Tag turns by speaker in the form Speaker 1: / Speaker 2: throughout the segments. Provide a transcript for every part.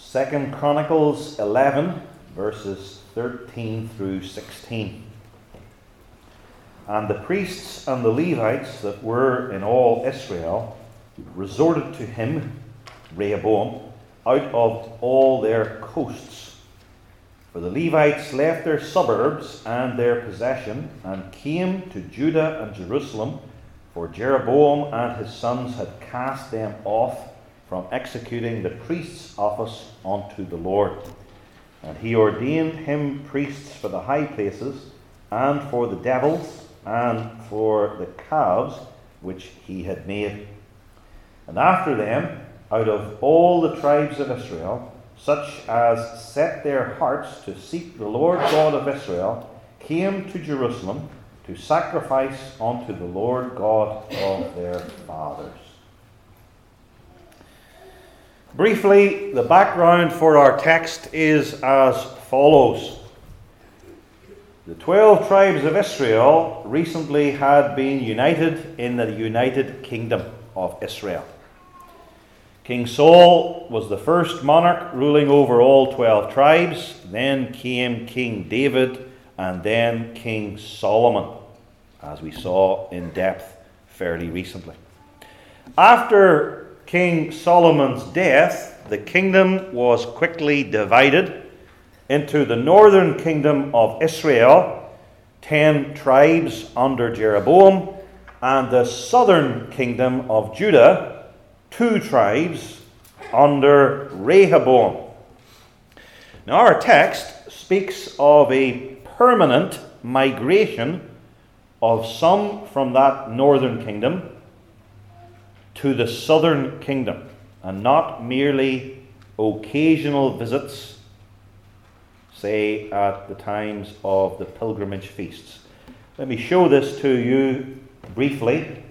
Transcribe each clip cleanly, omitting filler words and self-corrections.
Speaker 1: 2 Chronicles 11, verses 13 through 16. And the priests and the Levites that were in all Israel resorted to him, Rehoboam, out of all their coasts. For the Levites left their suburbs and their possession, and came to Judah and Jerusalem, for Jeroboam and his sons had cast them off from executing the priest's office unto the Lord. And he ordained him priests for the high places, and for the devils, and for the calves which he had made. And after them, out of all the tribes of Israel, such as set their hearts to seek the Lord God of Israel, came to Jerusalem to sacrifice unto the Lord God of their fathers. Briefly, the background for our text is as follows. The 12 tribes of Israel recently had been united in the United Kingdom of Israel. King Saul was the first monarch ruling over all 12 tribes. Then came King David, and then King Solomon, as we saw in depth fairly recently. After King Solomon's death, the kingdom was quickly divided into the northern kingdom of Israel, 10 tribes under Jeroboam, and the southern kingdom of Judah, 2 tribes under Rehoboam. Now, our text speaks of a permanent migration of some from that northern kingdom to the southern kingdom, and not merely occasional visits, say at the times of the pilgrimage feasts. Let me show this to you briefly.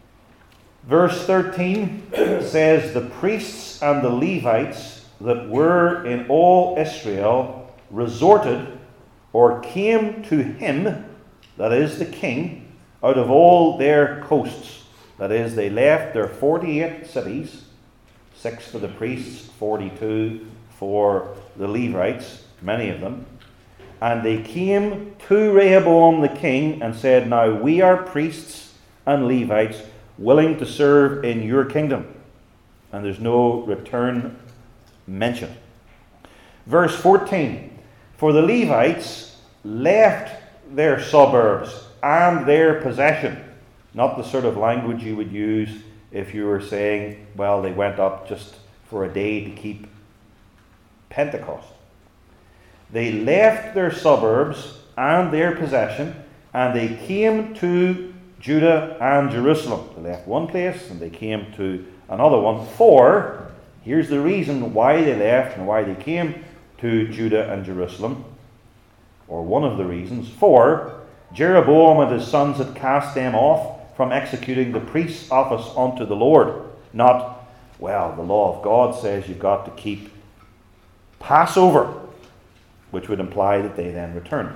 Speaker 1: Verse 13 says, the priests and the Levites that were in all Israel resorted or came to him, that is the king, out of all their coasts. That is, they left their 48 cities, 6 for the priests, 42 for the Levites, many of them. And they came to Rehoboam the king and said, now we are priests and Levites willing to serve in your kingdom. And there's no return mentioned. Verse 14, for the Levites left their suburbs and their possession. Not the sort of language you would use if you were saying, well, they went up just for a day to keep Pentecost. They left their suburbs and their possession, and they came to Judah and Jerusalem. They left one place and they came to another one. For, here's the reason why they left and why they came to Judah and Jerusalem, or one of the reasons. For Jeroboam and his sons had cast them off from executing the priest's office unto the Lord. Not, well, the law of God says you've got to keep Passover, which would imply that they then returned.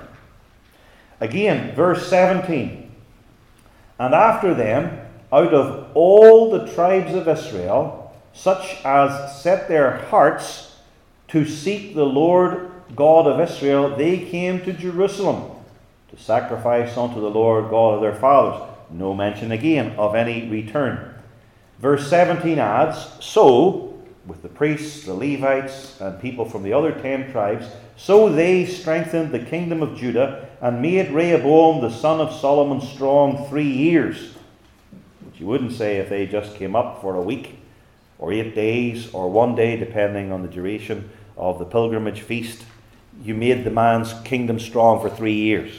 Speaker 1: Again, verse 17. And after them, out of all the tribes of Israel, such as set their hearts to seek the Lord God of Israel, they came to Jerusalem to sacrifice unto the Lord God of their fathers. No mention again of any return. Verse 17 adds, so, with the priests, the Levites, and people from the other 10 tribes, so they strengthened the kingdom of Judah and made Rehoboam the son of Solomon strong 3 years. Which you wouldn't say if they just came up for a week, or 8 days, or 1 day, depending on the duration of the pilgrimage feast. You made the man's kingdom strong for 3 years.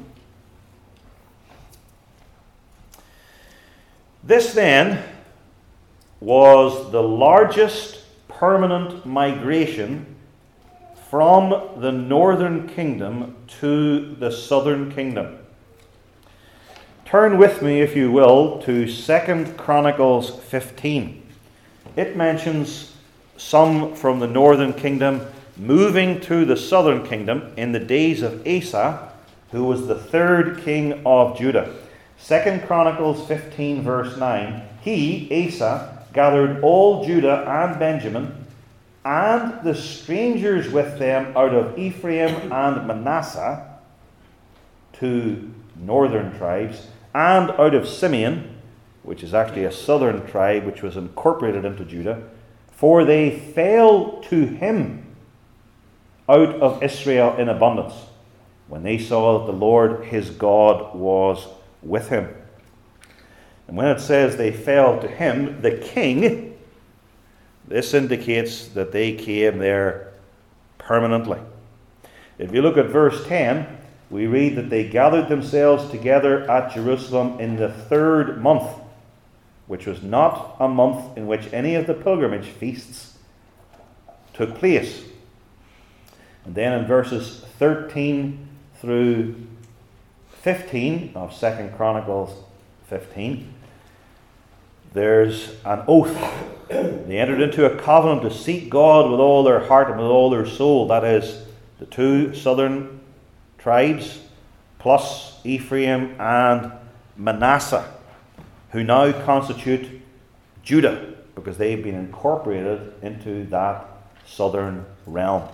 Speaker 1: This then was the largest permanent migration from the northern kingdom to the southern kingdom. Turn with me, if you will, to 2 Chronicles 15. It mentions some from the northern kingdom moving to the southern kingdom in the days of Asa, who was the 3rd king of Judah. 2 Chronicles 15 verse 9, he, Asa, gathered all Judah and Benjamin and the strangers with them out of Ephraim and Manasseh, 2 northern tribes, and out of Simeon, which is actually a southern tribe which was incorporated into Judah, for they fell to him out of Israel in abundance, when they saw that the Lord his God was with him. And when it says they fell to him, the king, this indicates that they came there permanently. If you look at verse 10, we read that they gathered themselves together at Jerusalem in the 3rd month, which was not a month in which any of the pilgrimage feasts took place. And then in verses 13 through 15 of 2 Chronicles 15, there's an oath. They entered into a covenant to seek God with all their heart and with all their soul. That is, the 2 southern tribes, plus Ephraim and Manasseh, who now constitute Judah, because they've been incorporated into that southern realm.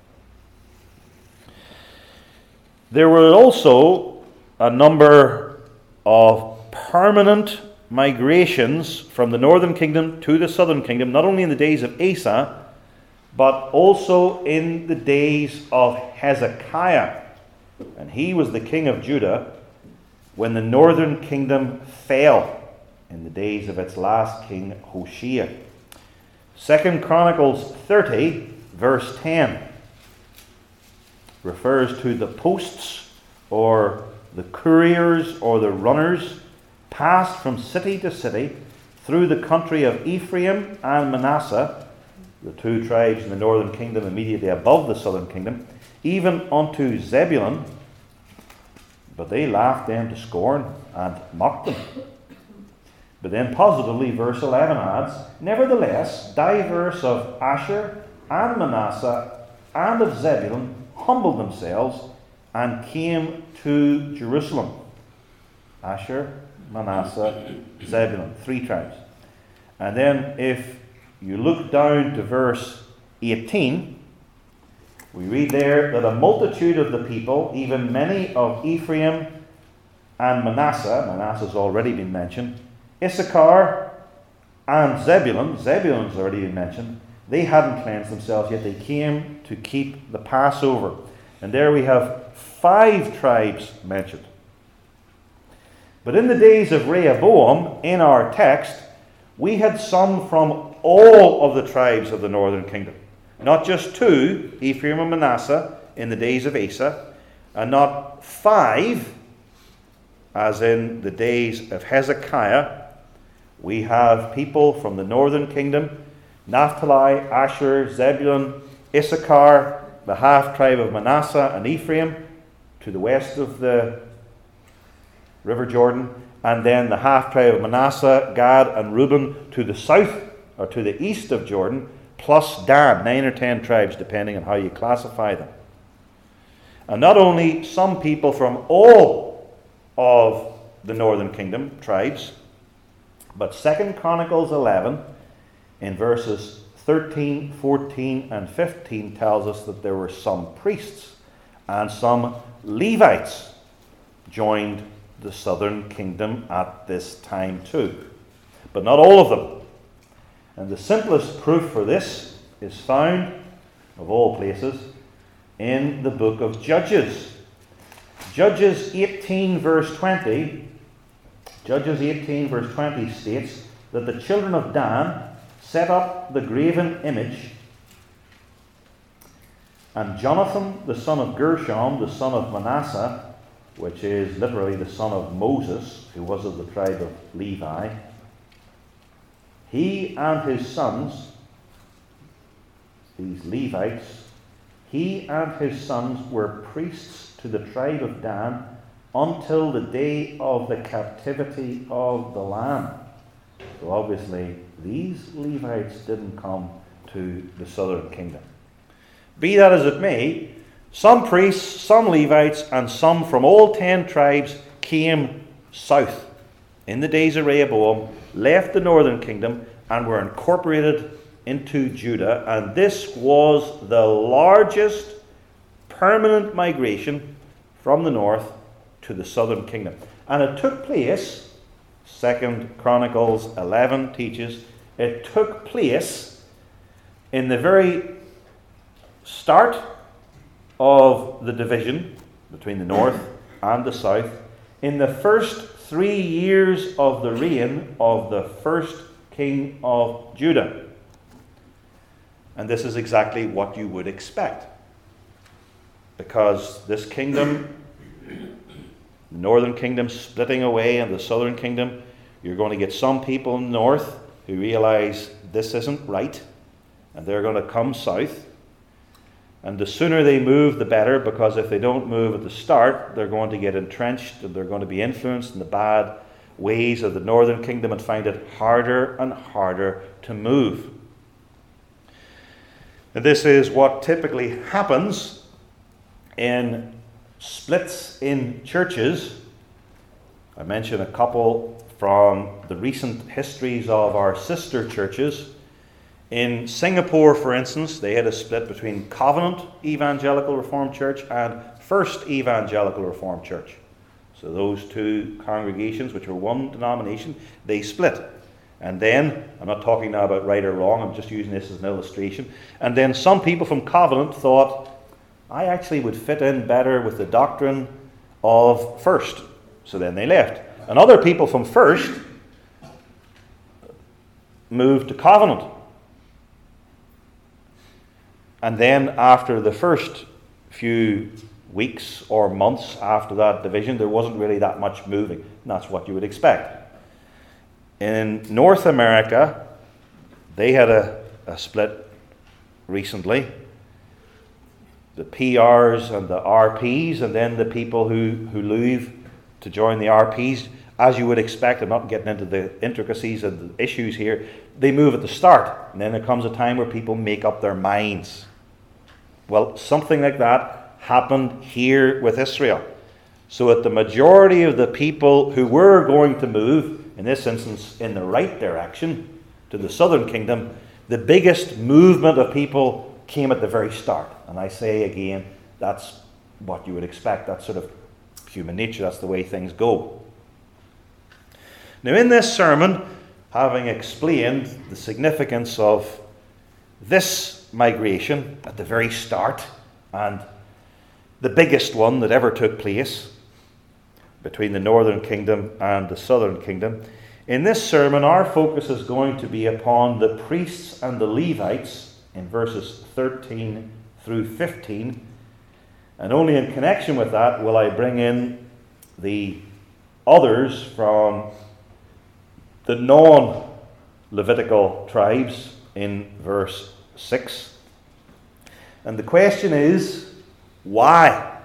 Speaker 1: There were also a number of permanent migrations from the northern kingdom to the southern kingdom, not only in the days of Asa, but also in the days of Hezekiah. And he was the king of Judah when the northern kingdom fell in the days of its last king, Hoshea. 2 Chronicles 30, verse 10, refers to the posts, or the couriers, or the runners, passed from city to city through the country of Ephraim and Manasseh, the 2 tribes in the northern kingdom immediately above the southern kingdom, even unto Zebulun, but they laughed them to scorn and mocked them. But then positively, verse 11 adds, nevertheless, divers of Asher and Manasseh and of Zebulun humbled themselves and came to Jerusalem. Asher, Manasseh, Zebulun, 3 tribes. And then if you look down to verse 18, we read there that a multitude of the people, even many of Ephraim and Manasseh's already been mentioned, Issachar and Zebulun's already been mentioned, they hadn't cleansed themselves yet. They came to keep the Passover. And there we have 5 tribes mentioned. But in the days of Rehoboam, in our text, we had some from all of the tribes of the northern kingdom. Not just 2, Ephraim and Manasseh, in the days of Asa, and not 5, as in the days of Hezekiah. We have people from the northern kingdom, Naphtali, Asher, Zebulun, Issachar, the half-tribe of Manasseh and Ephraim, to the west of the River Jordan, and then the half-tribe of Manasseh, Gad and Reuben to the south, or to the east of Jordan, plus Dan, 9 or 10 tribes, depending on how you classify them. And not only some people from all of the northern kingdom tribes, but 2 Chronicles 11, in verses 13, 14, and 15, tells us that there were some priests and some Levites joined the southern kingdom at this time too. But not all of them. And the simplest proof for this is found, of all places, in the book of Judges. Judges 18 verse 20 states that the children of Dan set up the graven image, and Jonathan, the son of Gershom, the son of Manasseh, which is literally the son of Moses, who was of the tribe of Levi, he and his sons, these Levites, he and his sons were priests to the tribe of Dan until the day of the captivity of the land. So obviously, these Levites didn't come to the southern kingdom. Be that as it may, some priests, some Levites, and some from all 10 tribes came south in the days of Rehoboam, left the northern kingdom, and were incorporated into Judah, and this was the largest permanent migration from the north to the southern kingdom. And it took place, 2 Chronicles 11 teaches, it took place in the very start of the division between the north and the south, in the first 3 years of the reign of the first king of Judah. And this is exactly what you would expect, because this kingdom, the northern kingdom splitting away and the southern kingdom, you're going to get some people in the north who realize this isn't right, and they're going to come south. And the sooner they move, the better, because if they don't move at the start, they're going to get entrenched and they're going to be influenced in the bad ways of the northern kingdom and find it harder and harder to move. And this is what typically happens in splits in churches. I mentioned a couple from the recent histories of our sister churches. In Singapore, for instance, they had a split between Covenant Evangelical Reformed Church and First Evangelical Reformed Church. So those two congregations, which were one denomination, they split. And then, I'm not talking now about right or wrong, I'm just using this as an illustration. And then some people from Covenant thought, I actually would fit in better with the doctrine of First. So then they left. And other people from First moved to Covenant. And then after the first few weeks or months after that division, there wasn't really that much moving. And that's what you would expect. In North America, they had a split recently. The PRs and the RPs, and then the people who leave to join the RPs, as you would expect. I'm not getting into the intricacies of the issues here. They move at the start, and then there comes a time where people make up their minds. Well, something like that happened here with Israel. So that the majority of the people who were going to move, in this instance in the right direction, to the southern kingdom, the biggest movement of people came at the very start. And I say again, that's what you would expect. That's sort of human nature. That's the way things go. Now, in this sermon, having explained the significance of this migration at the very start, and the biggest one that ever took place between the northern kingdom and the southern kingdom, in this sermon our focus is going to be upon the priests and the Levites in verses 13 through 15, and only in connection with that will I bring in the others from the non-Levitical tribes in verse 6. And the question is, why?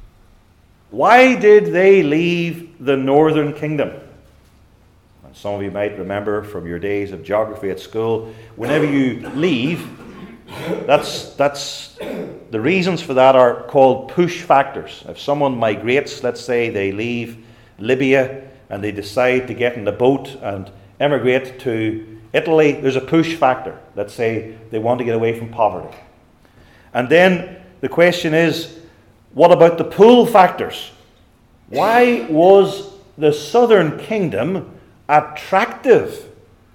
Speaker 1: Why did they leave the northern kingdom? And some of you might remember from your days of geography at school, whenever you leave, that's the reasons for that are called push factors. If someone migrates, let's say they leave Libya and they decide to get in a boat and emigrate to Italy, there's a push factor. Let's say they want to get away from poverty. And then the question is, what about the pull factors? Why was the southern kingdom attractive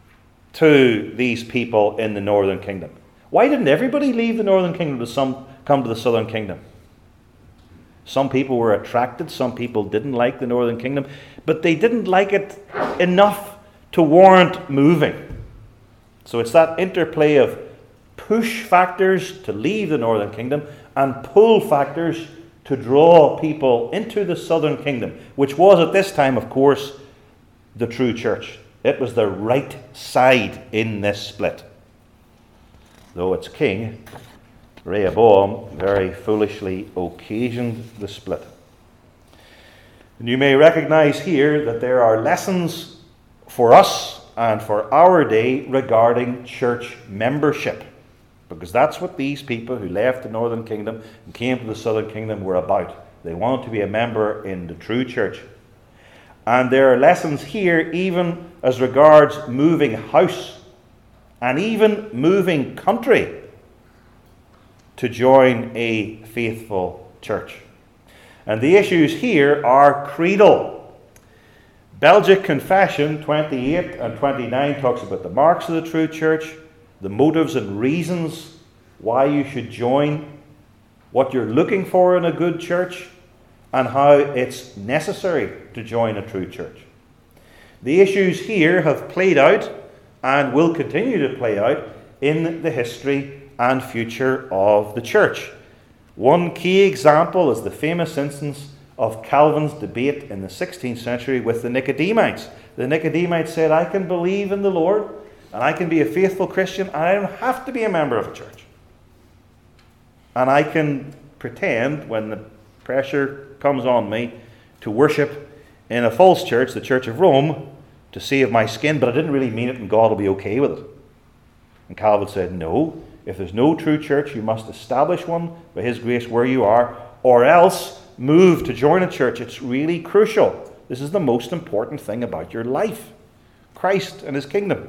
Speaker 1: to these people in the northern kingdom? Why didn't everybody leave the northern kingdom to come to the southern kingdom? Some people were attracted, some people didn't like the northern kingdom, but they didn't like it enough to warrant moving. So it's that interplay of push factors to leave the northern kingdom and pull factors to draw people into the southern kingdom, which was at this time, of course, the true church. It was the right side in this split. Though its king, Rehoboam, very foolishly occasioned the split. And you may recognize here that there are lessons for us and for our day regarding church membership, because that's what these people who left the northern kingdom and came to the southern kingdom were about. They wanted to be a member in the true church. And there are lessons here even as regards moving house and even moving country to join a faithful church. And the issues here are creedal. Belgic Confession 28 and 29 talks about the marks of the true church, the motives and reasons why you should join, what you're looking for in a good church, and how it's necessary to join a true church. The issues here have played out and will continue to play out in the history and future of the church. One key example is the famous instance of Calvin's debate in the 16th century with the Nicodemuites. The Nicodemuites said, I can believe in the Lord and I can be a faithful Christian and I don't have to be a member of a church. And I can pretend, when the pressure comes on me, to worship in a false church, the Church of Rome, to save my skin, but I didn't really mean it and God will be okay with it. And Calvin said, no, if there's no true church, you must establish one by His grace where you are, or else move to join a church. It's really crucial. This is the most important thing about your life, Christ and His kingdom.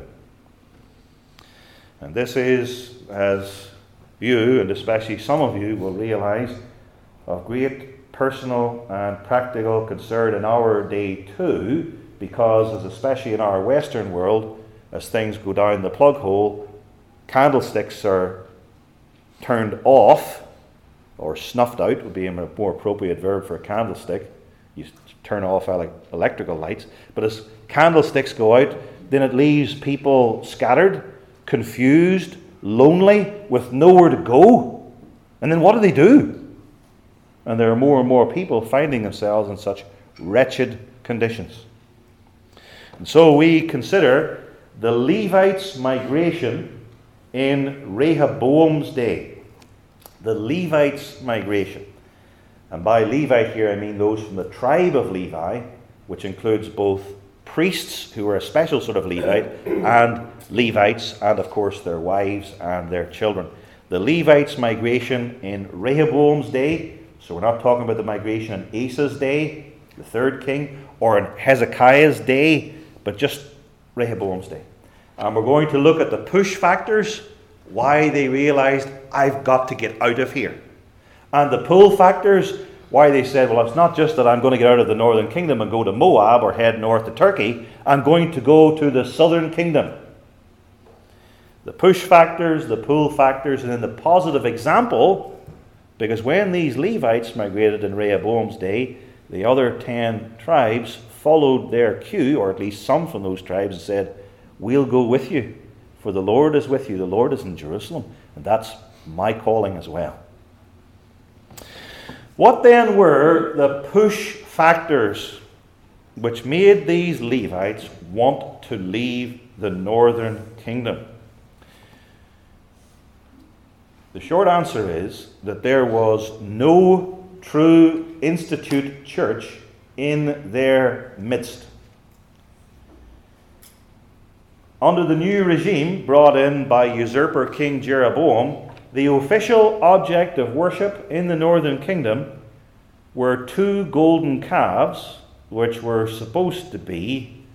Speaker 1: And this is, as you, and especially some of you, will realize, of great personal and practical concern in our day too, because, as especially in our Western world, as things go down the plug hole, candlesticks are turned off, or snuffed out would be a more appropriate verb for a candlestick. You turn off electrical lights. But as candlesticks go out, then it leaves people scattered, confused, lonely, with nowhere to go. And then what do? And there are more and more people finding themselves in such wretched conditions. And so we consider the Levites' migration in Rehoboam's day. The Levites' migration. And by Levite here I mean those from the tribe of Levi, which includes both priests, who are a special sort of Levite, and Levites, and of course their wives and their children. The Levites' migration in Rehoboam's day, so we're not talking about the migration in Asa's day, the third king, or in Hezekiah's day, but just Rehoboam's day. And we're going to look at the push factors, why they realized, I've got to get out of here. And the pull factors, why they said, well, it's not just that I'm going to get out of the northern kingdom and go to Moab or head north to Turkey. I'm going to go to the southern kingdom. The push factors, the pull factors, and then the positive example, because when these Levites migrated in Rehoboam's day, the other 10 tribes followed their cue, or at least some from those tribes, and said, we'll go with you, for the Lord is with you. The Lord is in Jerusalem, and that's my calling as well. What then were the push factors which made these Levites want to leave the northern kingdom? The short answer is that there was no true institute church in their midst. Under the new regime brought in by usurper King Jeroboam, the official object of worship in the northern kingdom were 2 golden calves, which were supposed to be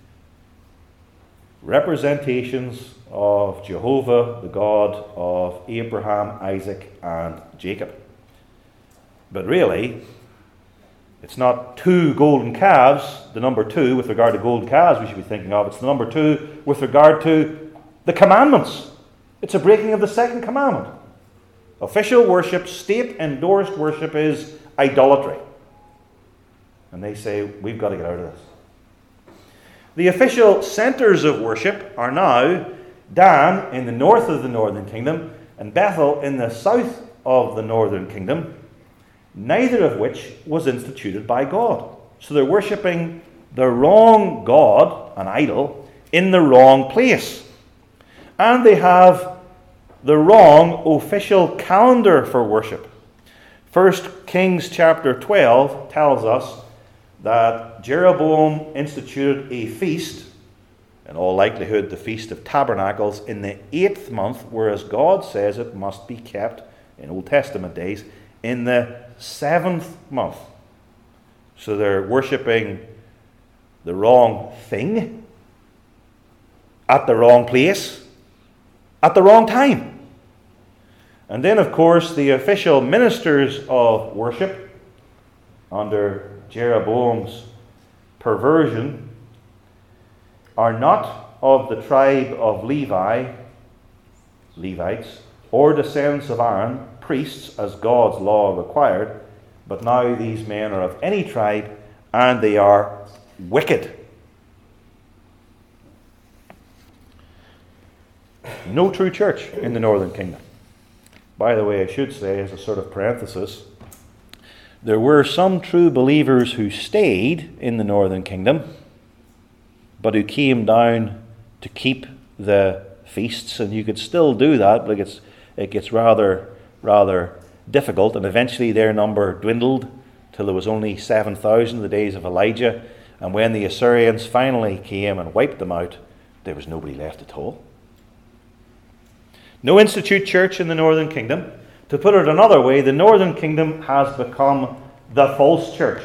Speaker 1: representations of Jehovah, the God of Abraham, Isaac, and Jacob. But really, it's not 2 golden calves, the number 2 with regard to golden calves we should be thinking of. It's the number 2 with regard to the commandments. It's a breaking of the second commandment. Official worship, state-endorsed worship, is idolatry. And they say, we've got to get out of this. The official centres of worship are now Dan in the north of the northern kingdom and Bethel in the south of the northern kingdom, neither of which was instituted by God. So they're worshipping the wrong God, an idol, in the wrong place. And they have the wrong official calendar for worship. 1 Kings chapter 12 tells us that Jeroboam instituted a feast, in all likelihood the Feast of Tabernacles, in the 8th month, whereas God says it must be kept, in Old Testament days, in the 7th month. So they're worshipping the wrong thing at the wrong place at the wrong time. And then, of course, the official ministers of worship under Jeroboam's perversion are not of the tribe of Levites, or descendants of Aaron, priests, as God's law required, but now these men are of any tribe, and they are wicked. No true church in the northern kingdom. By the way, I should say, as a sort of parenthesis, there were some true believers who stayed in the northern kingdom, but who came down to keep the feasts, and you could still do that, but it gets rather difficult, and eventually their number dwindled till there was only 7,000 in the days of Elijah, and when the Assyrians finally came and wiped them out, there was nobody left at all. No institute church in the northern kingdom. To put it another way, the northern kingdom has become the false church.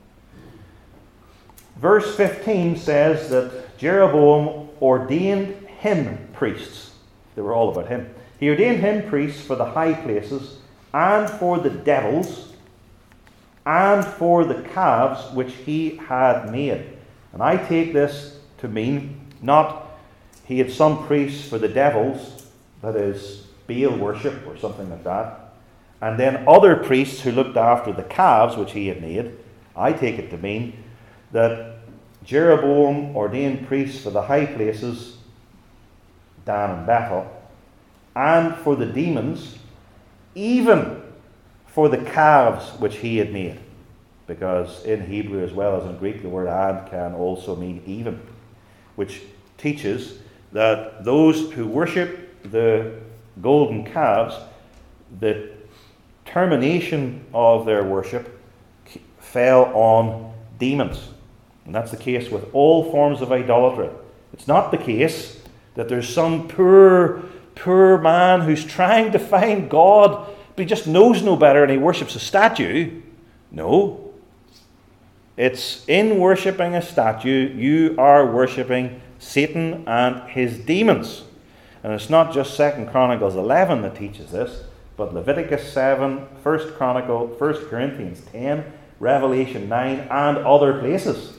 Speaker 1: Verse 15 says that Jeroboam ordained him priests. They were all about him. He ordained him priests for the high places, and for the devils, and for the calves which he had made. And I take this to mean not he had some priests for the devils, that is Baal worship or something like that, and then other priests who looked after the calves which he had made. I take it to mean that Jeroboam ordained priests for the high places, Dan and Bethel, and for the demons, even for the calves which he had made. Because in Hebrew as well as in Greek, the word "and" can also mean even, which teaches that those who worship the golden calves, the termination of their worship fell on demons. And that's the case with all forms of idolatry. It's not the case that there's some poor man who's trying to find God, but he just knows no better and he worships a statue. No. It's in worshipping a statue, you are worshipping Satan and his demons. And it's not just 2 Chronicles 11 that teaches this, but Leviticus 7, 1 Corinthians 10, Revelation 9, and other places.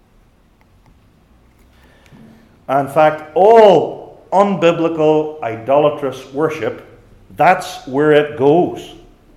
Speaker 1: In fact, all unbiblical, idolatrous worship, that's where it goes.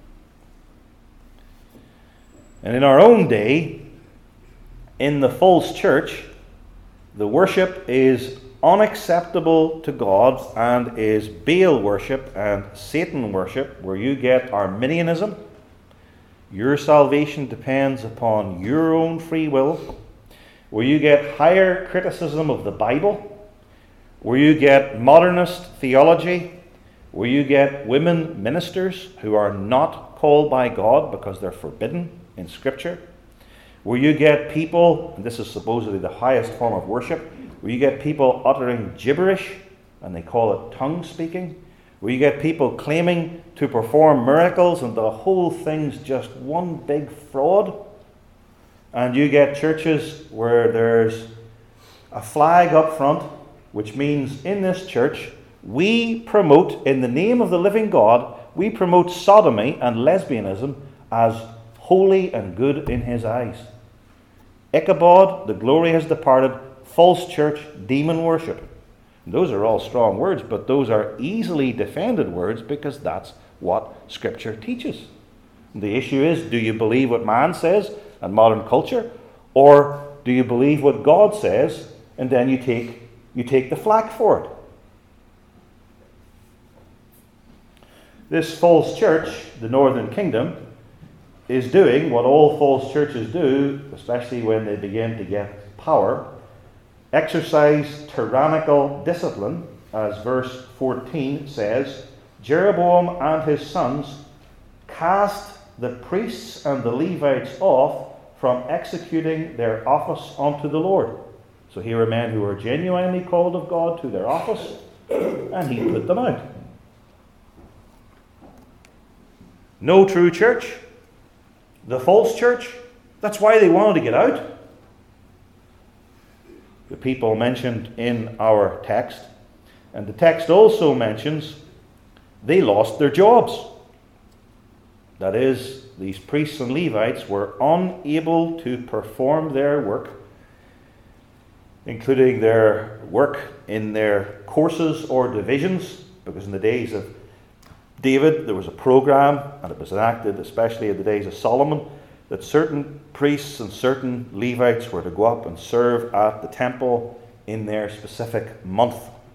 Speaker 1: And in our own day, in the false church, the worship is unacceptable to God and is Baal worship and Satan worship, where you get Arminianism. Your salvation depends upon your own free will, where you get higher criticism of the Bible, where you get modernist theology, where you get women ministers who are not called by God because they're forbidden in Scripture, where you get people, and this is supposedly the highest form of worship, where you get people uttering gibberish, and they call it tongue speaking, where you get people claiming to perform miracles, and the whole thing's just one big fraud. And you get churches where there's a flag up front, which means in this church, we promote, in the name of the living God, we promote sodomy and lesbianism as holy and good in his eyes. Ichabod, the glory has departed, false church, demon worship. And those are all strong words, but those are easily defended words because that's what Scripture teaches. The issue is, do you believe what man says and modern culture, or do you believe what God says and then you take the flak for it? This false church, the Northern Kingdom, is doing what all false churches do, especially when they begin to get power: exercise tyrannical discipline, as verse 14 says. Jeroboam and his sons cast the priests and the Levites off from executing their office unto the Lord. So here are men who are genuinely called of God to their office, and he put them out. No true church. The false church. That's why they wanted to get out. The people mentioned in our text, And the text also mentions they lost their jobs. That is, these priests and Levites were unable to perform their work, including their work in their courses or divisions, because in the days of David there was a program, and it was enacted especially in the days of Solomon, that certain priests and certain Levites were to go up and serve at the temple in their specific month.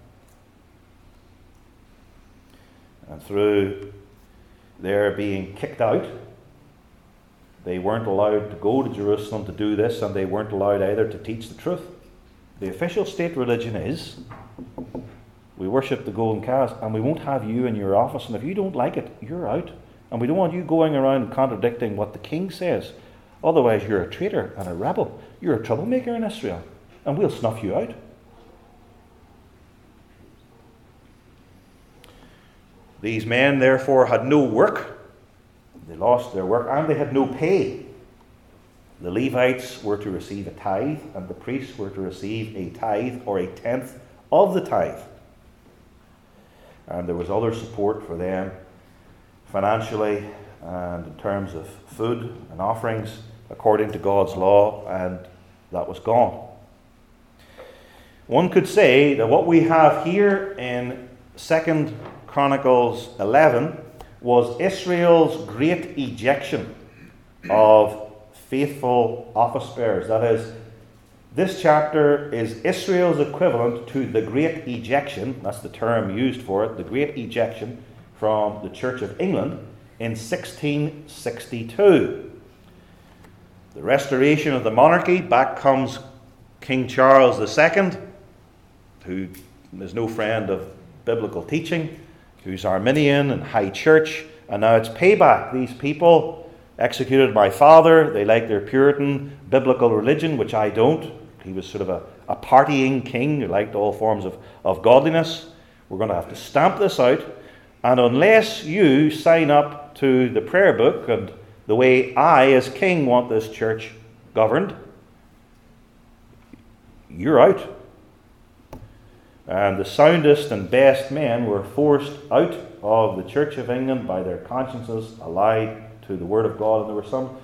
Speaker 1: And through their being kicked out, they weren't allowed to go to Jerusalem to do this, and they weren't allowed either to teach the truth. The official state religion is, we worship the golden calves, and we won't have you in your office, and if you don't like it, you're out. And we don't want you going around contradicting what the king says. Otherwise you're a traitor and a rebel. You're a troublemaker in Israel, and we'll snuff you out. These men therefore had no work. They lost their work, and they had no pay. The Levites were to receive a tithe, and the priests were to receive a tithe or a tenth of the tithe. And there was other support for them financially and in terms of food and offerings according to God's law, and that was gone. One could say that what we have here in 2 Chronicles 11 was Israel's great ejection of faithful office bearers. That is, this chapter is Israel's equivalent to the great ejection, that's the term used for it, the great ejection from the Church of England in 1662. The restoration of the monarchy, back comes King Charles II, who is no friend of biblical teaching, who's Arminian and high church, and now it's payback. These people executed my father. They like their Puritan biblical religion, which I don't. He was sort of a partying king who liked all forms of godliness. We're going to have to stamp this out. And unless you sign up to the prayer book and the way I, as king, want this church governed, you're out. And the soundest and best men were forced out of the Church of England by their consciences allied to the Word of God. And there were some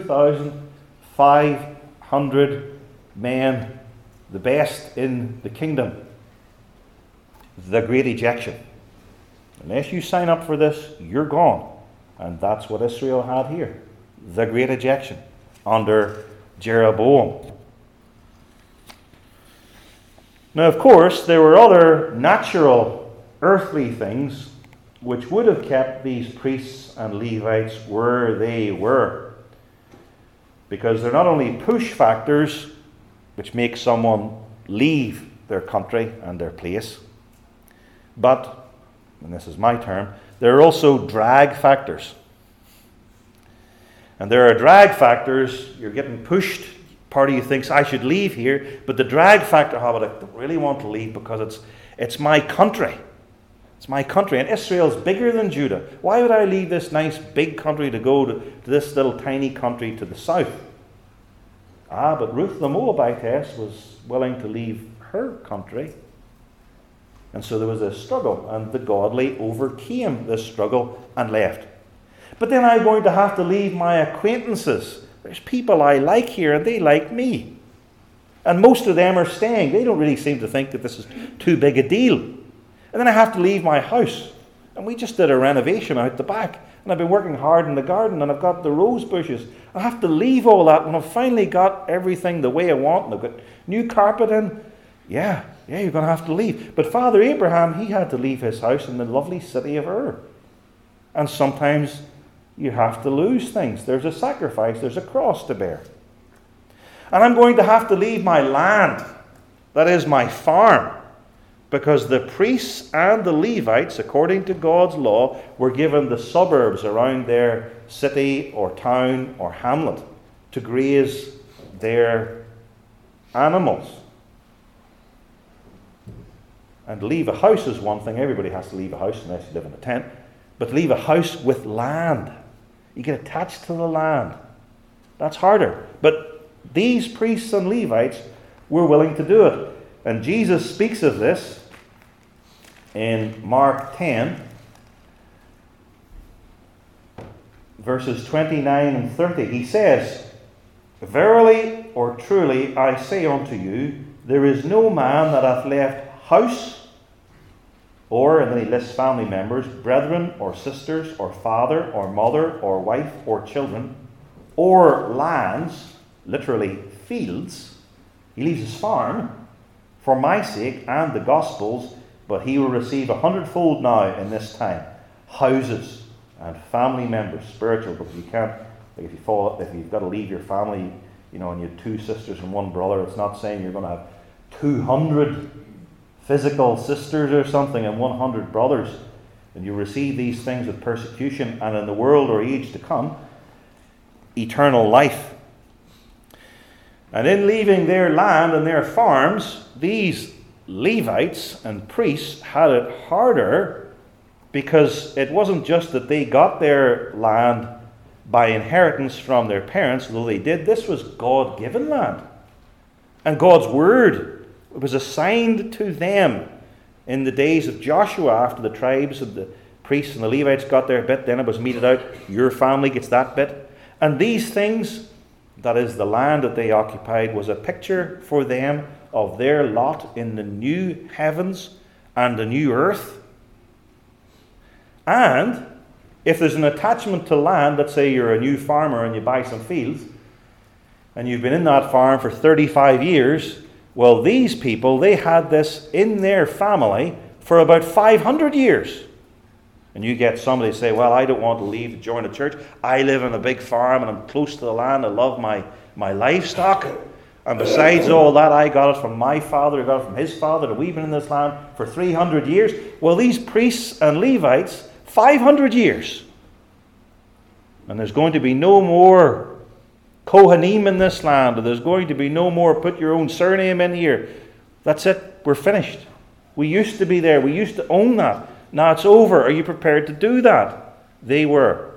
Speaker 1: 2,500 men, the best in the kingdom. The great ejection. Unless you sign up for this, you're gone. And that's what Israel had here. The great ejection under Jeroboam. Now, of course, there were other natural, earthly things which would have kept these priests and Levites where they were. Because they're not only push factors which make someone leave their country and their place, but, and this is my term, there are also drag factors. And there are drag factors, you're getting pushed, part of you thinks I should leave here, but the drag factor, I really want to leave because it's my country. It's my country, and Israel's bigger than Judah. Why would I leave this nice big country to go to this little tiny country to the south? But Ruth the Moabitess was willing to leave her country. And so there was a struggle, and the godly overcame this struggle and left. But then I'm going to have to leave my acquaintances. There's people I like here, and they like me. And most of them are staying. They don't really seem to think that this is too big a deal. And then I have to leave my house. And we just did a renovation out the back. And I've been working hard in the garden, and I've got the rose bushes. I have to leave all that when I've finally got everything the way I want, and I've got new carpet in. Yeah, you're going to have to leave. But Father Abraham, he had to leave his house in the lovely city of Ur. And sometimes you have to lose things. There's a sacrifice. There's a cross to bear. And I'm going to have to leave my land. That is my farm. Because the priests and the Levites, according to God's law, were given the suburbs around their city or town or hamlet to graze their animals. And leave a house is one thing. Everybody has to leave a house unless you live in a tent. But leave a house with land. You get attached to the land. That's harder. But these priests and Levites were willing to do it. And Jesus speaks of this in Mark 10, verses 29 and 30. He says, "Verily or truly I say unto you, there is no man that hath left house," or, and then he lists family members, "brethren or sisters or father or mother or wife or children, or lands," literally fields. He leaves his farm, "for my sake and the gospel's, but he will receive 100-fold now in this time, houses and family members," spiritual, because you can't, like if you've got to leave your family, and you have 2 sisters and 1 brother, it's not saying you're going to have 200 physical sisters or something and 100 brothers, and you receive these things with persecution, and in the world or age to come, eternal life. And in leaving their land and their farms, these Levites and priests had it harder, because it wasn't just that they got their land by inheritance from their parents, though they did. This was God-given land. And God's word was assigned to them in the days of Joshua, after the tribes of the priests and the Levites got their bit. Then it was meted out, your family gets that bit. And these things, that is the land that they occupied, was a picture for them of their lot in the new heavens and the new earth. And if there's an attachment to land, let's say you're a new farmer and you buy some fields, and you've been in that farm for 35 years, well, these people, they had this in their family for about 500 years. And you get somebody say, well, I don't want to leave to join a church. I live on a big farm and I'm close to the land. I love my livestock. And besides all that, I got it from my father, I got it from his father, and we've been in this land for 300 years. Well, these priests and Levites, 500 years. And there's going to be no more Kohanim in this land. There's going to be no more put your own surname in here. That's it. We're finished. We used to be there. We used to own that. Now it's over. Are you prepared to do that? They were.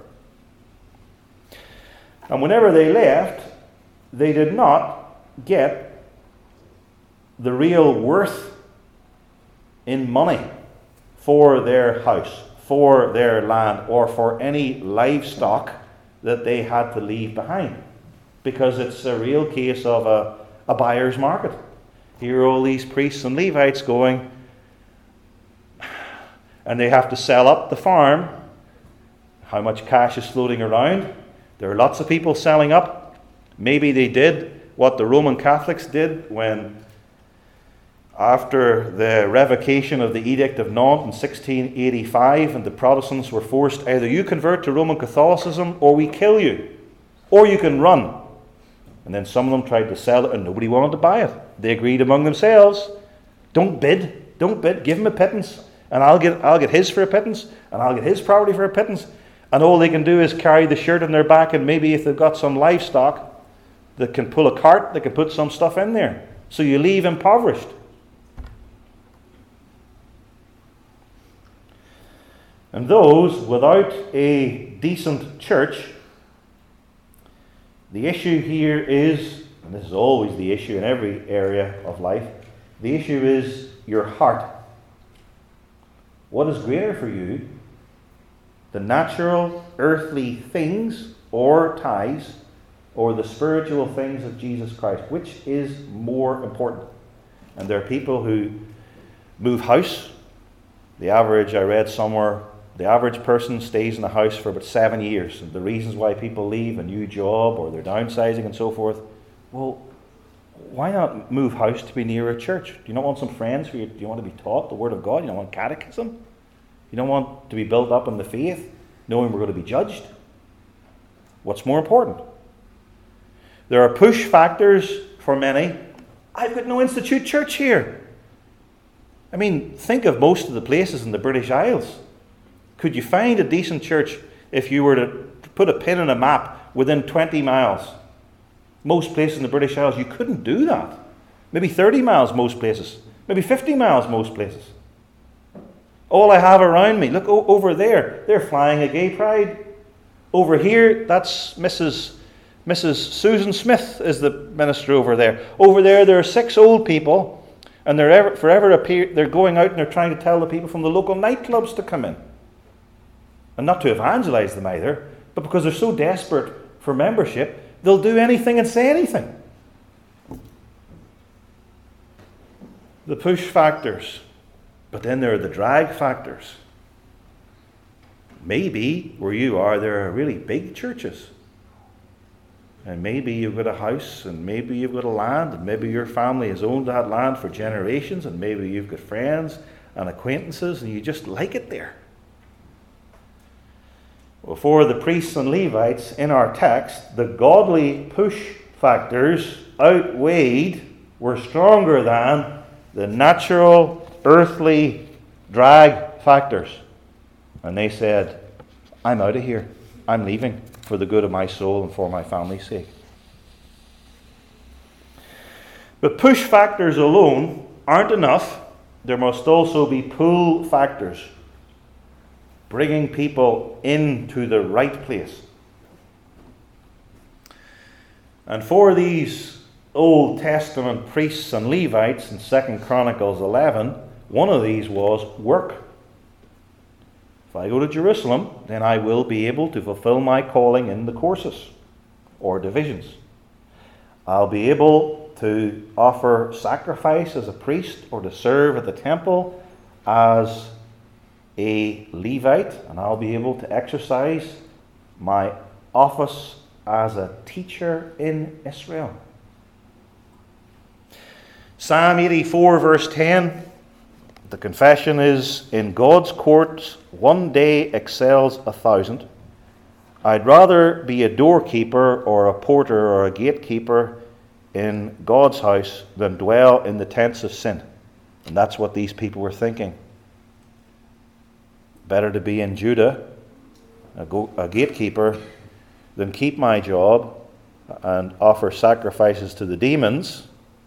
Speaker 1: And whenever they left, they did not get the real worth in money for their house, for their land, or for any livestock that they had to leave behind. Because it's a real case of a buyer's market. Here are all these priests and Levites going, and they have to sell up the farm. How much cash is floating around? There are lots of people selling up. Maybe they did what the Roman Catholics did when, after the revocation of the Edict of Nantes in 1685, and the Protestants were forced, either you convert to Roman Catholicism or we kill you, or you can run. And then some of them tried to sell it and nobody wanted to buy it. They agreed among themselves, don't bid, give him a pittance, and I'll get his for a pittance, and I'll get his property for a pittance. And all they can do is carry the shirt on their back, and maybe if they've got some livestock that can pull a cart, they can put some stuff in there. So you leave impoverished. And those without a decent church, the issue here is, and this is always the issue in every area of life, the issue is your heart. What is greater for you, the natural earthly things or ties, or the spiritual things of Jesus Christ? Which is more important? And there are people who move house. The average, I read somewhere, the average person stays in a house for about 7 years. And the reasons why people leave, a new job or they're downsizing and so forth. Well, why not move house to be near a church? Do you not want some friends who do you want to be taught the Word of God? You don't want catechism? You don't want to be built up in the faith, knowing we're going to be judged? What's more important? There are push factors for many. I've got no institute church here. I mean, think of most of the places in the British Isles. Could you find a decent church if you were to put a pin in a map within 20 miles? Most places in the British Isles, you couldn't do that. Maybe 30 miles most places. Maybe 50 miles most places. All I have around me, look over there, they're flying a gay pride. Over here, that's Mrs. Susan Smith is the minister over there. Over there are 6 old people And they're going out and they're trying to tell the people from the local nightclubs to come in. And not to evangelize them either, but because they're so desperate for membership, they'll do anything and say anything. The push factors. But then there are the drag factors. Maybe where you are, there are really big churches. And maybe you've got a house, and maybe you've got a land, and maybe your family has owned that land for generations, and maybe you've got friends and acquaintances, and you just like it there. Well, for the priests and Levites in our text, the godly push factors were stronger than the natural, earthly drag factors. And they said, I'm out of here. I'm leaving for the good of my soul and for my family's sake. But push factors alone aren't enough. There must also be pull factors, bringing people into the right place. And for these Old Testament priests and Levites in 2 Chronicles 11, one of these was work. If I go to Jerusalem, then I will be able to fulfill my calling in the courses or divisions. I'll be able to offer sacrifice as a priest or to serve at the temple as a Levite, and I'll be able to exercise my office as a teacher in Israel. Psalm 84 verse 10, the confession is, in God's courts 1 day excels 1,000. I'd rather be a doorkeeper or a porter or a gatekeeper in God's house than dwell in the tents of sin. And that's what these people were thinking. Better to be in Judah, a gatekeeper, than keep my job and offer sacrifices to the demons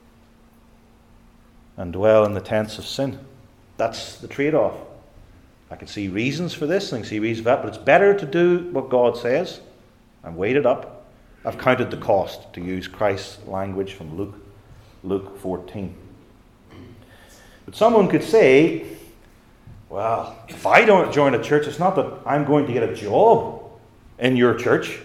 Speaker 1: and dwell in the tents of sin. That's the trade-off. I can see reasons for this, and I can see reasons for that, but it's better to do what God says and wait it up. I've counted the cost, to use Christ's language from Luke 14. But someone could say, well, if I don't join a church, it's not that I'm going to get a job in your church.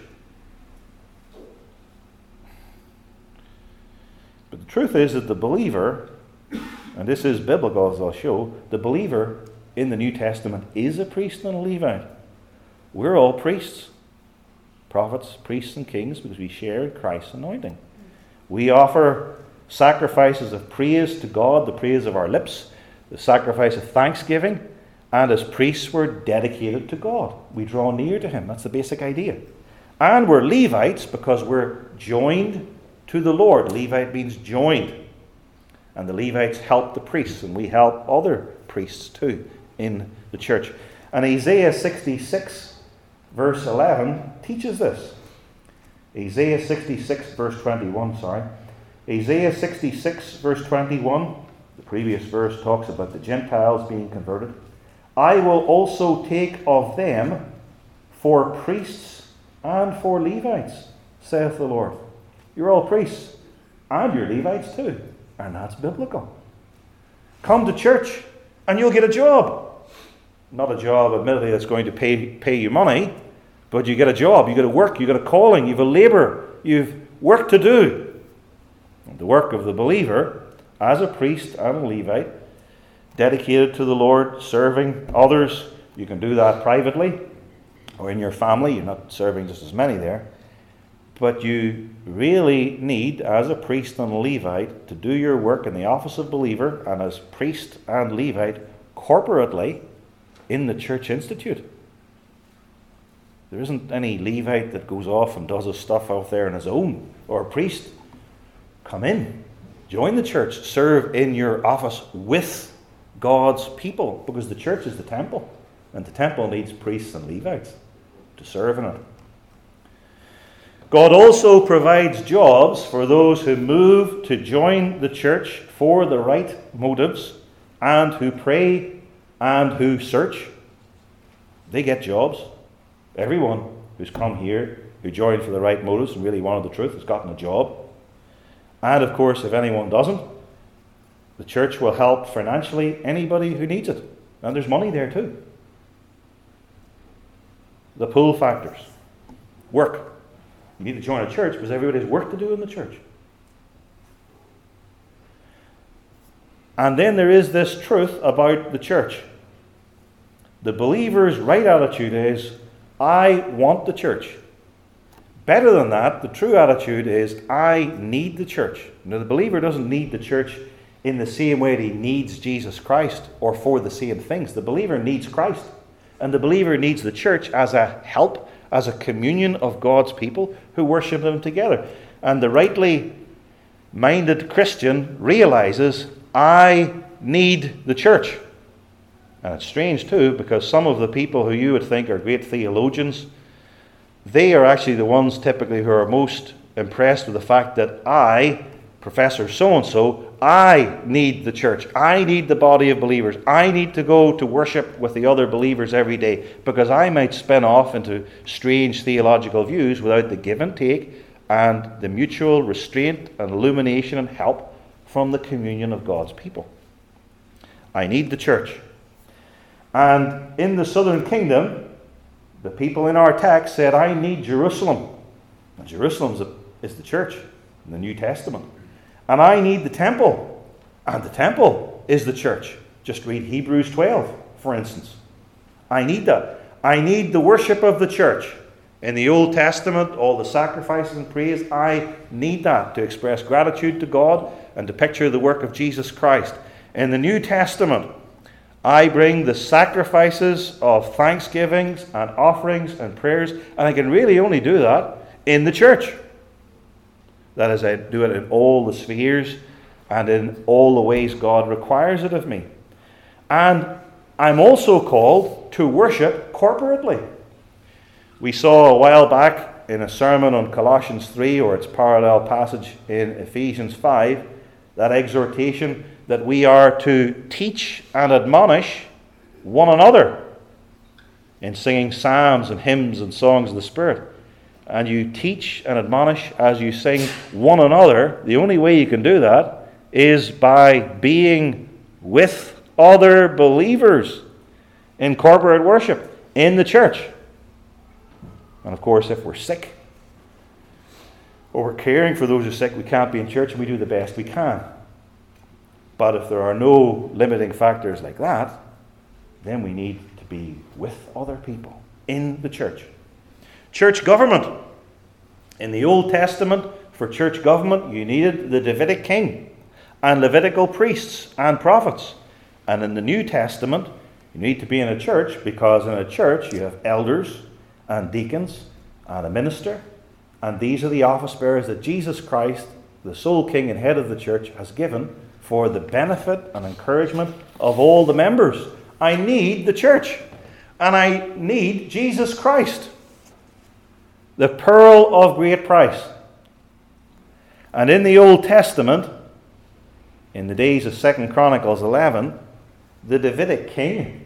Speaker 1: But the truth is that the believer, and this is biblical as I'll show, the believer in the New Testament is a priest and a Levite. We're all priests, prophets, priests and kings, because we share in Christ's anointing. We offer sacrifices of praise to God, the praise of our lips, the sacrifice of thanksgiving, and as priests we're dedicated to God. We draw near to Him. That's the basic idea. And we're Levites because we're joined to the Lord. Levite means joined. And the Levites help the priests, and we help other priests too in the church. And Isaiah 66 verse 11 teaches this. Isaiah 66 verse 21, Isaiah 66 verse 21, the previous verse talks about the Gentiles being converted. I will also take of them for priests and for Levites, saith the Lord. You're all priests, and you're Levites too. And that's biblical. Come to church and you'll get a job. Not a job, admittedly, that's going to pay you money, but you get a job, you get a work, you get a calling, you have a labour, you've work to do. And the work of the believer as a priest and a Levite, dedicated to the Lord, serving others. You can do that privately or in your family. You're not serving just as many there. But you really need, as a priest and a Levite, to do your work in the office of believer and as priest and Levite corporately in the church institute. There isn't any Levite that goes off and does his stuff out there on his own, or a priest. Come in, join the church, serve in your office with God's people, because the church is the temple, and the temple needs priests and Levites to serve in it. God also provides jobs for those who move to join the church for the right motives and who pray and who search. They get jobs. Everyone who's come here, who joined for the right motives and really wanted the truth, has gotten a job. And of course, if anyone doesn't, The church will help financially anybody who needs it. And there's money there too. The pull factors. Work. You need to join a church because everybody has work to do in the church. And then there is this truth about the church. The believer's right attitude is, I want the church. Better than that, the true attitude is, I need the church. Now, the believer doesn't need the church in the same way that he needs Jesus Christ or for the same things. The believer needs Christ. And the believer needs the church as a help, as a communion of God's people who worship Him together. And the rightly minded Christian realizes, I need the church. And it's strange too, because some of the people who you would think are great theologians, they are actually the ones typically who are most impressed with the fact that I, Professor so-and-so, I need the church. I need the body of believers. I need to go to worship with the other believers every day, because I might spin off into strange theological views without the give and take and the mutual restraint and illumination and help from the communion of God's people. I need the church. And in the southern kingdom, the people in our text said, I need Jerusalem. And Jerusalem is the church in the New Testament. And I need the temple. And the temple is the church. Just read Hebrews 12, for instance. I need that. I need the worship of the church. In the Old Testament, all the sacrifices and praise, I need that to express gratitude to God and to picture the work of Jesus Christ. In the New Testament, I bring the sacrifices of thanksgivings and offerings and prayers, and I can really only do that in the church. That is, I do it in all the spheres and in all the ways God requires it of me. And I'm also called to worship corporately. We saw a while back in a sermon on Colossians 3, or its parallel passage in Ephesians 5, that exhortation that we are to teach and admonish one another in singing psalms and hymns and songs of the Spirit. And you teach and admonish as you sing one another. The only way you can do that is by being with other believers in corporate worship in the church. And of course, if we're sick or we're caring for those who are sick, we can't be in church, and we do the best we can. But if there are no limiting factors like that, then we need to be with other people in the church. Church government. In the Old Testament, for church government, you needed the Davidic king and Levitical priests and prophets. And in the New Testament, you need to be in a church, because in a church you have elders and deacons and a minister. And these are the office bearers that Jesus Christ, the sole king and head of the church, has given for the benefit and encouragement of all the members. I need the church. And I need Jesus Christ, the pearl of great price. And in the Old Testament, in the days of 2 Chronicles 11, the Davidic king,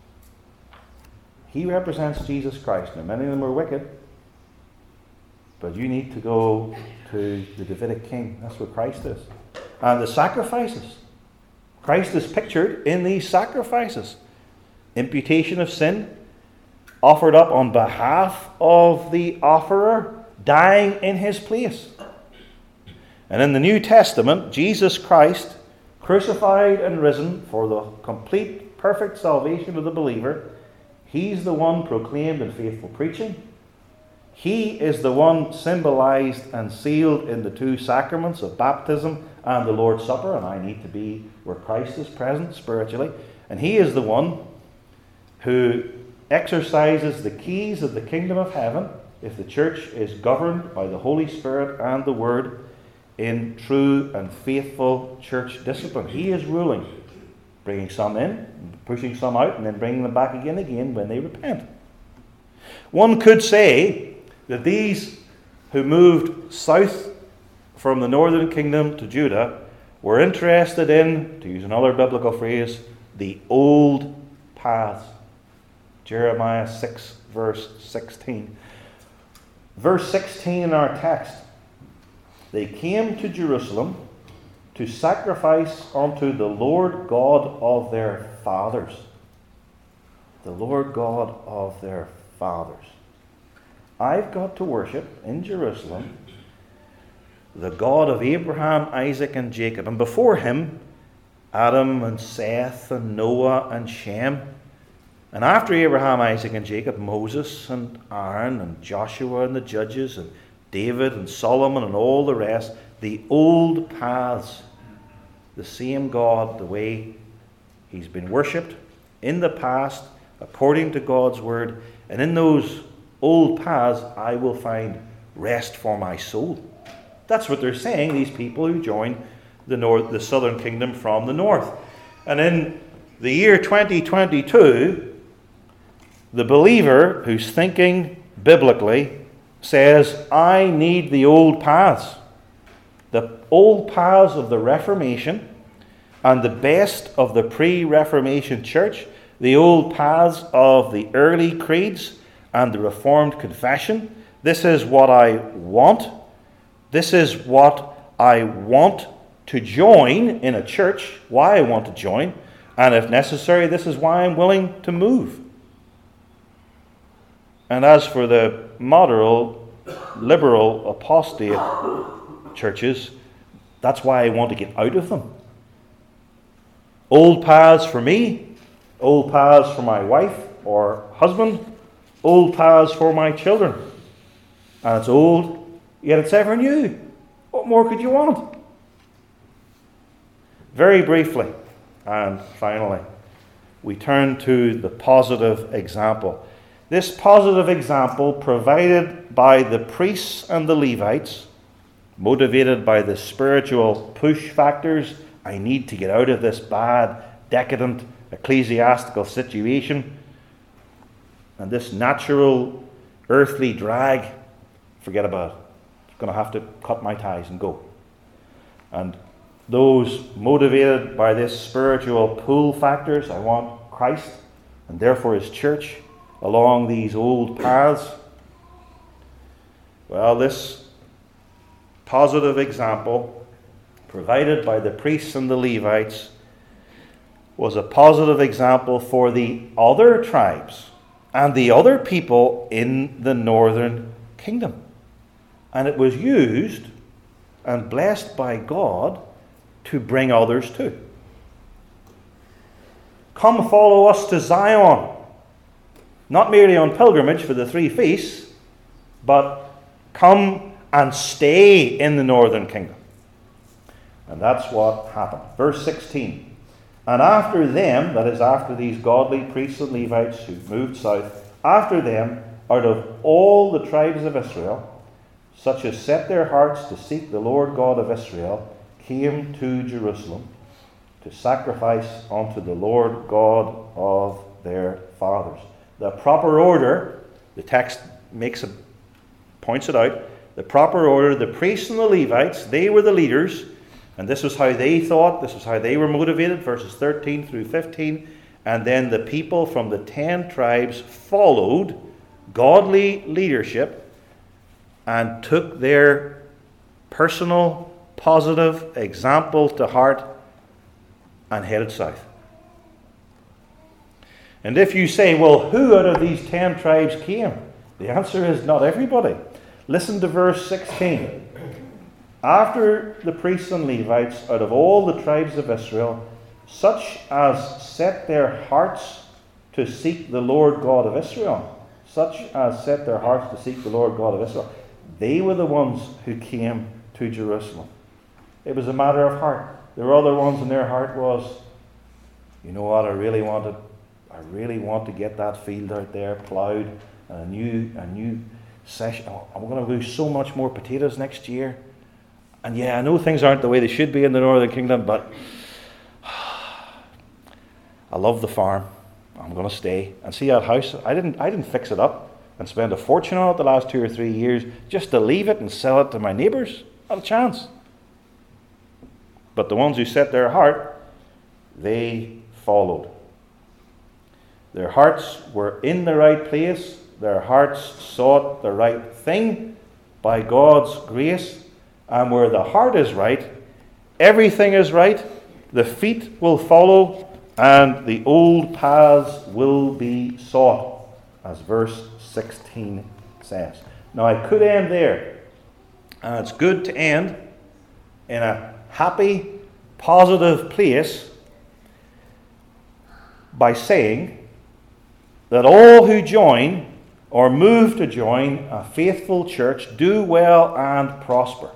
Speaker 1: he represents Jesus Christ. Now, many of them were wicked, but you need to go to the Davidic king. That's what Christ is. And the sacrifices. Christ is pictured in these sacrifices. Imputation of sin, offered up on behalf of the offerer, dying in his place. And in the New Testament, Jesus Christ, crucified and risen for the complete, perfect salvation of the believer, He's the one proclaimed in faithful preaching. He is the one symbolized and sealed in the two sacraments of baptism and the Lord's Supper, and I need to be where Christ is present spiritually. And He is the one who exercises the keys of the kingdom of heaven if the church is governed by the Holy Spirit and the Word in true and faithful church discipline. He is ruling, bringing some in, pushing some out, and then bringing them back again when they repent. One could say that these who moved south from the northern kingdom to Judah were interested in, to use another biblical phrase, the old paths. Jeremiah 6, verse 16. Verse 16 in our text. They came to Jerusalem to sacrifice unto the Lord God of their fathers. The Lord God of their fathers. I've got to worship in Jerusalem the God of Abraham, Isaac, and Jacob. And before him, Adam and Seth and Noah and Shem. And after Abraham, Isaac, and Jacob, Moses and Aaron and Joshua and the judges and David and Solomon and all the rest. The old paths. The same God, the way he's been worshipped in the past, according to God's word. And in those old paths, I will find rest for my soul. That's what they're saying, these people who joined the southern kingdom from the north. And in the year 2022, the believer who's thinking biblically says, I need the old paths. The old paths of the Reformation and the best of the pre-Reformation church, the old paths of the early creeds and the Reformed confession. This is what I want. This is what I want to join in a church, why I want to join, and if necessary, this is why I'm willing to move. And as for the moderate, liberal, apostate churches, that's why I want to get out of them. Old paths for me, old paths for my wife or husband, old paths for my children. And it's old, yet it's ever new. What more could you want? Very briefly, and finally, we turn to the positive example. This positive example provided by the priests and the Levites, motivated by the spiritual push factors. I need to get out of this bad, decadent, ecclesiastical situation. And this natural, earthly drag, forget about it. I'm going to have to cut my ties and go. And those motivated by this spiritual pull factors, I want Christ, and therefore his church, along these old paths. Well, this positive example provided by the priests and the Levites was a positive example for the other tribes and the other people in the northern kingdom. And it was used and blessed by God to bring others too. Come follow us to Zion. Not merely on pilgrimage for the 3 feasts, but come and stay in the northern kingdom. And that's what happened. Verse 16. And after them, that is after these godly priests and Levites who moved south, after them, out of all the tribes of Israel, such as set their hearts to seek the Lord God of Israel, came to Jerusalem to sacrifice unto the Lord God of their fathers. The proper order, the text points it out, the proper order, the priests and the Levites, they were the leaders, and this was how they thought, this was how they were motivated, verses 13 through 15, and then the people from the 10 tribes followed godly leadership and took their personal, positive example to heart and headed south. And if you say, well, who out of these 10 tribes came? The answer is not everybody. Listen to verse 16. After the priests and Levites, out of all the tribes of Israel, such as set their hearts to seek the Lord God of Israel, such as set their hearts to seek the Lord God of Israel, they were the ones who came to Jerusalem. It was a matter of heart. There were other ones, and their heart was, you know what, I really want to get that field out there plowed, and a new session. I'm going to lose so much more potatoes next year. And yeah, I know things aren't the way they should be in the northern kingdom, but I love the farm. I'm going to stay and see that house. I didn't fix it up and spend a fortune on it the last 2 or 3 years just to leave it and sell it to my neighbours. Not a chance. But the ones who set their heart, they followed. Their hearts were in the right place. Their hearts sought the right thing by God's grace. And where the heart is right, everything is right, the feet will follow, and the old paths will be sought, as verse 16 says. Now, I could end there, and it's good to end in a happy, positive place by saying that all who join or move to join a faithful church do well and prosper.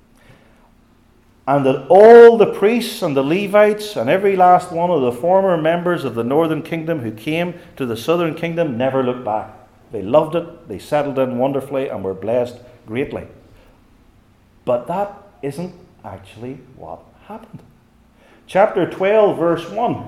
Speaker 1: And that all the priests and the Levites and every last one of the former members of the northern kingdom who came to the southern kingdom never looked back. They loved it, they settled in wonderfully, and were blessed greatly. But that isn't actually what happened. Chapter 12, verse 1.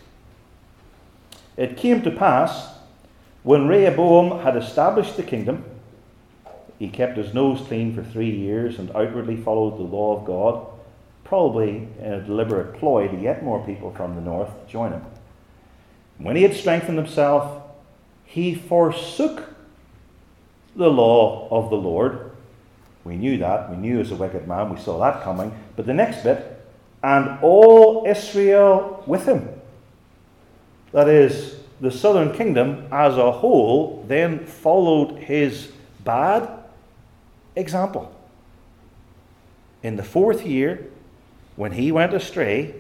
Speaker 1: It came to pass, when Rehoboam had established the kingdom, he kept his nose clean for 3 years and outwardly followed the law of God, probably in a deliberate ploy to get more people from the north to join him. When he had strengthened himself, he forsook the law of the Lord. We knew that. We knew he was a wicked man. We saw that coming. But the next bit, and all Israel with him. That is, the southern kingdom as a whole then followed his bad example. In the 4th year, when he went astray,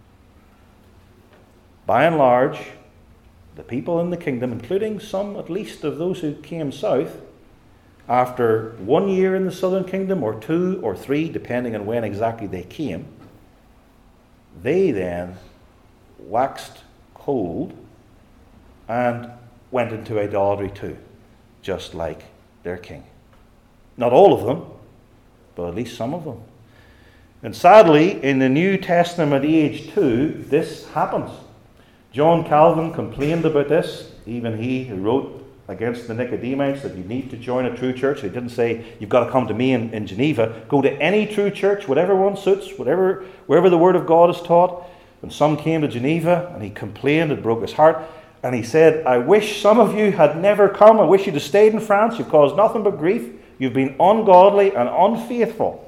Speaker 1: by and large, the people in the kingdom, including some at least of those who came south, after 1 year in the southern kingdom, or 2 or 3, depending on when exactly they came, they then waxed cold and went into idolatry too, just like their king. Not all of them, but at least some of them. And sadly, in the New Testament age too, this happens. John Calvin complained about this, even he who wrote against the Nicodemus that you need to join a true church. He didn't say, you've got to come to me in Geneva. Go to any true church, whatever one suits, wherever the Word of God is taught. When some came to Geneva, and he complained, it broke his heart. And he said, I wish some of you had never come. I wish you'd have stayed in France. You've caused nothing but grief. You've been ungodly and unfaithful.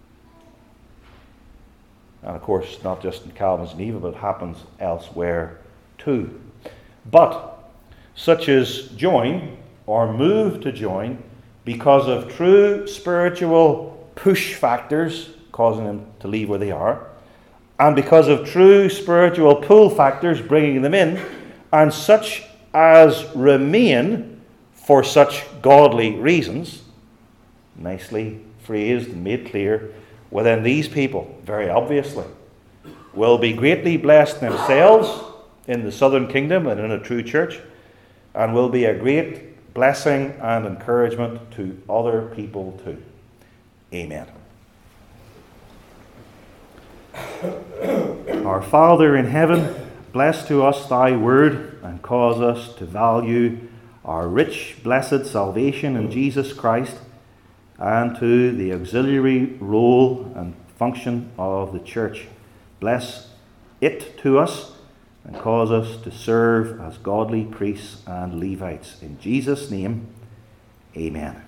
Speaker 1: And of course, not just in Calvin's Geneva, but it happens elsewhere too. But such as join or move to join because of true spiritual push factors causing them to leave where they are, and because of true spiritual pull factors bringing them in, and such as remain for such godly reasons, nicely phrased and made clear, well then these people, very obviously, will be greatly blessed themselves in the southern kingdom and in a true church, and will be a great blessing and encouragement to other people too. Amen. Our Father in heaven, bless to us thy word, and cause us to value our rich, blessed salvation in Jesus Christ, and to the auxiliary role and function of the church. Bless it to us, and cause us to serve as godly priests and Levites. In Jesus' name, amen.